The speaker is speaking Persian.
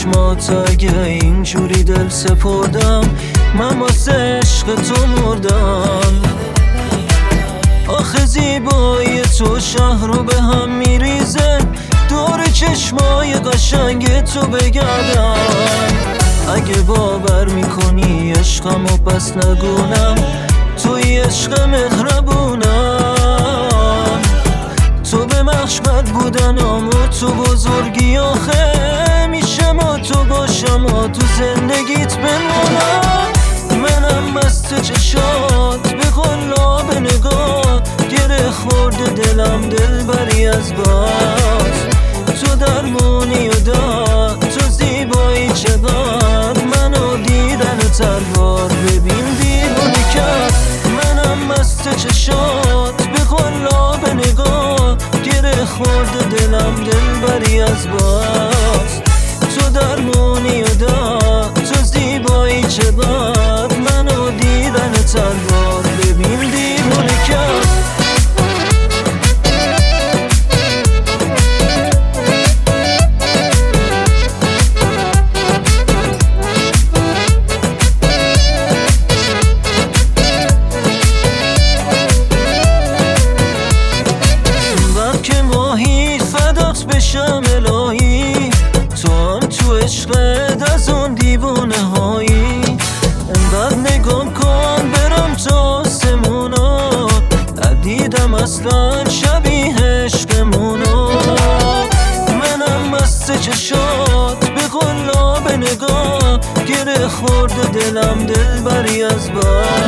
چشمات اگه اینجوری دل سپردم، من واسه عشق تو مردم. آخه زیبایی تو شهر رو به هم میریزه، دور چشمای قشنگ تو بگردم. اگه باور میکنی عشقمو پس نگونم، توی عشق مهربونم. تو به مشغل بودنم و تو بزرگی، آخه میشم و تو باشم و تو زندگیت بمونم. منم مست چشات به قلاب نگاه، گره خورده دلم دلبری از باز. تو درمونی و داد، تو زیبایی چقدر منو دیدن تربار ببین دیوونه کرد. منم مست چشات به قلاب نگاه، گره خورده دلم دلبری از باز. تو درمونی و داد، تو زیبایی چقدر منو دیدن تربار ببین دیوونه کرد. بشم الهی، تو هم تو عشقت از اون دیوونه هایی. انقدر نگام کن برم تا آسمونا، ندیدم اصلا شبیه عشقمونو. منم مست چشات به قلاب نگاه، گره خورده دلم دلبری از بار.